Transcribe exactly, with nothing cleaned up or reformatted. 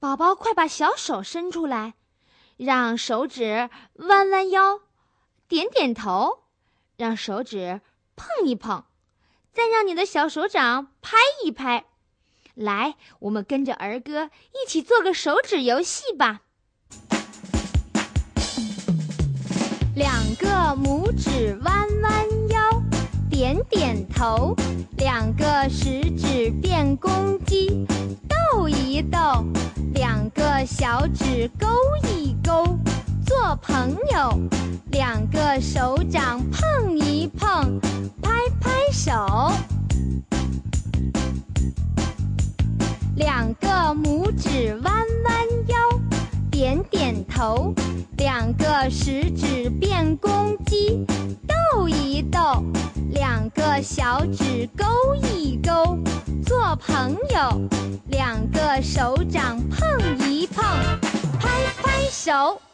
宝宝快把小手伸出来，让手指弯弯腰，点点头，让手指碰一碰，再让你的小手掌拍一拍。来，我们跟着儿歌一起做个手指游戏吧。两个拇指弯弯腰，点点头，两个食指变公鸡，逗一逗，两个小指勾一勾，做朋友，两个手掌碰一碰，拍拍手。两个拇指弯弯腰，点点头，两个食指变公鸡，逗一逗，两个小指勾一勾，做朋友，两个手掌碰一碰，拍拍手。